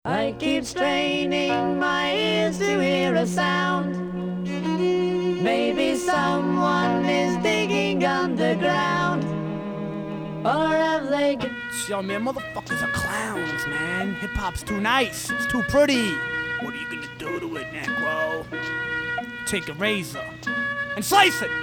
I keep straining my ears to hear a sound. Maybe someone is digging underground. Or have they... Yo, man, motherfuckers are clowns, man. Hip-hop's too nice. It's too pretty. What are you gonna do to it, Necro? Take a razor and slice it!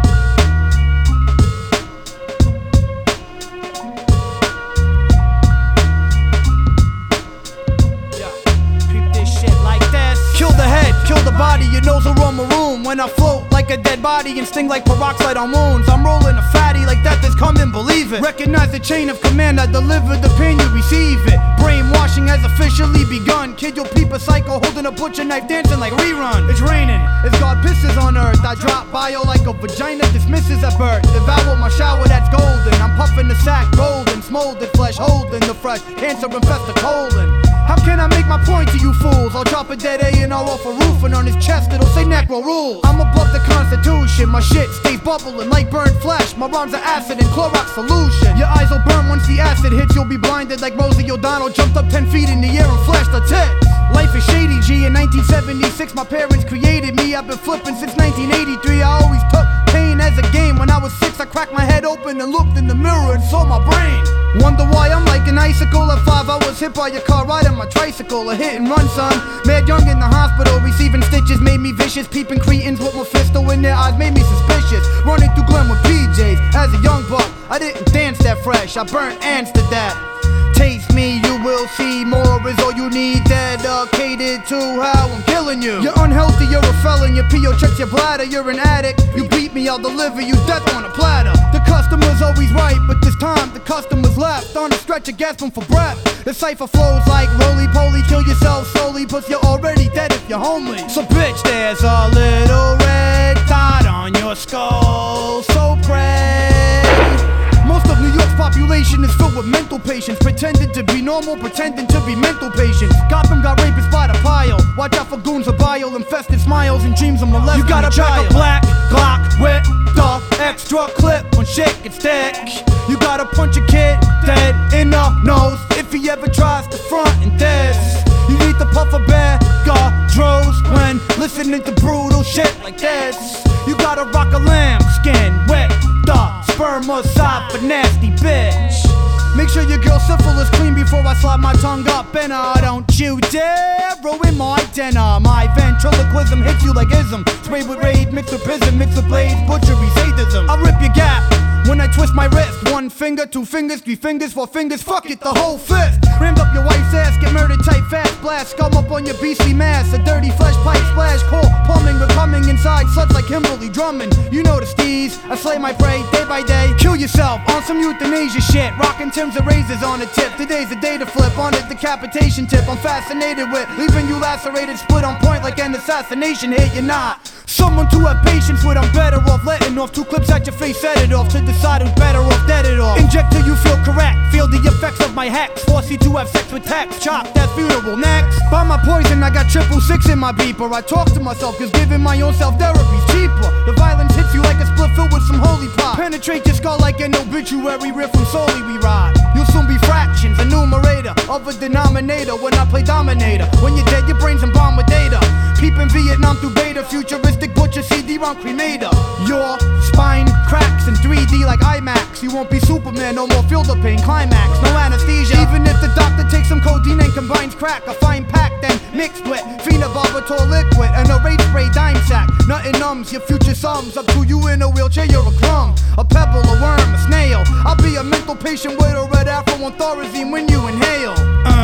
Kill the head, kill the body, your nose will roam a room. When I float like a dead body and sting like peroxide on wounds, I'm rolling a fatty like death is coming, believe it. Recognize the chain of command, I deliver the pain, you receive it. Brainwashing has officially begun. Kid, you'll peep a psycho holding a butcher knife dancing like rerun. It's raining, as God pisses on earth. I drop bio like a vagina dismisses at birth. Devour my shower that's golden. I'm puffing the sack golden, smolded flesh holding the fresh cancer infest the colon. How can I make my point to you fools? I'll drop a dead A&R off a roof and on his chest it'll say Necro rules. I'm above the Constitution, my shit stays bubbling like burnt flesh. My rhymes are acid and Clorox solution. Your eyes will burn once the acid hits, you'll be blinded like Rosie O'Donnell jumped up 10 feet in the air and flashed her tits. Life is shady, G. In 1976 my parents created me. I've been flipping since 1983. I always took pain as a game. When I was 6 I cracked my head open and looked in the mirror and saw my brain. Wonder why I'm like an icicle. At 5 I was hit by a car riding my tricycle. A hit and run, son. Mad young in the hospital receiving stitches made me vicious. Peeping cretins with Mephisto in their eyes made me suspicious. Running through Glen with PJs as a young buck. I didn't dance that fresh, I burnt ants to death. Taste me, you will see more is all you need. Dedicated to how I'm killing you. You're unhealthy, you're a felon. Your P.O. checks your bladder, you're an addict. You beat me, I'll deliver you death on a platter. The customer's always right, but this time the customer's left. On a stretcher gasping for breath. The cipher flows like roly-poly. Kill yourself slowly, but you're already dead if you're homely. So bitch, there's a little red dot on your skull, so pray. Most of New York's population is filled with mental patients, pretending to be normal, pretending to be mental patients. Gotham got rapists by the pile. Watch out for goons of bile, infested smiles and dreams of molesting. You gotta pack a black Glock with the extra clip on shake and stick. You gotta punch a kid dead in the nose if he ever tries to front in this. You need to puff a bag of dros when listening to brutal shit like this. You gotta rock a lambskin with the spermicide for nasty bitch. Make sure your girl's syphilis clean before I slide my tongue up in her. Don't you dare ruin my dinner. My ventriloquism hits you like ism. Sprayed with raid, mixed with prison, mixed with blades, butchery, sadism. I'll rip your gap when I twist my wrist. 1 finger, 2 fingers, 3 fingers, 4 fingers, fuck it, the whole fist. Rammed up your wife's ass, get murdered tight fast. Blast, scum up on your beastly mass. A dirty flesh pipe splash, cold plumbing. We're coming inside, sluts like Kimberly Drummond. You know the steez, I slay my prey day by day. Kill yourself on some euthanasia shit. Rockin' Tim's and razors on the tip. Today's the day to flip on a decapitation tip. I'm fascinated with leaving you lacerated, split on point like an assassination hit. You're not someone to have patience with. I'm better off letting off 2 clips at your face, set it off to decide who's better off, dead it off. Inject till you feel correct, feel the effects of my hex. Force you to have sex with text, chop that funeral next. By my poison I got 666 in my beeper. I talk to myself cause giving my own self therapy's cheaper. The violence hits you like a split filled with some holy pop. Penetrate your skull like an obituary riff from Solely We Ride. You'll soon be fractions, a numerator of a denominator when I play Dominator. When you're dead your brain's embalmed with data. Peeping Vietnam through beta, futuristic butcher CD-ROM cremator. Your spine cracks in 3D like IMAX. You won't be Superman, no more field of pain, climax, no anesthesia. Even if the doctor takes some codeine and combines crack, a fine pack then mixed with phenobarbital liquid and a rage spray dime sack. Nothing numbs your future sums. Up to you in a wheelchair, you're a crumb, a pebble, a worm, a snail. I'll be a mental patient with a red afro on Thorazine when you inhale.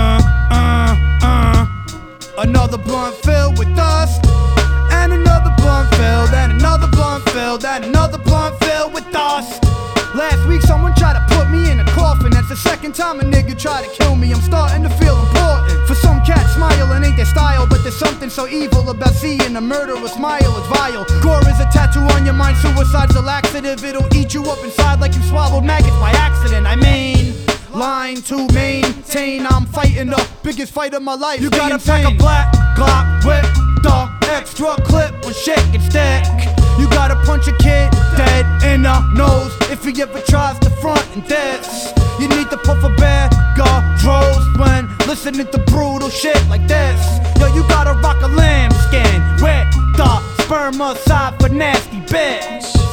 Another blunt filled with dust, and another blunt filled, and another blunt filled, and another blunt filled with dust. Last week someone tried to put me in a coffin. That's the 2nd time a nigga tried to kill me. I'm starting to feel important. For some cat smiling ain't their style, but there's something so evil about seeing a murderer smile. It's vile. Gore is a tattoo on your mind. Suicide's a laxative. It'll eat you up inside like you swallowed maggots by accident. I mean, line to maintain, I'm fighting the biggest fight of my life. You gotta pack a black Glock with the extra clip on shake and stick. You gotta punch a kid dead in the nose if he ever tries to frontin' this. You need to puff a bag, drugs when listening to brutal shit like this. Yo, you gotta rock a lambskin with the spermicide for nasty bitch.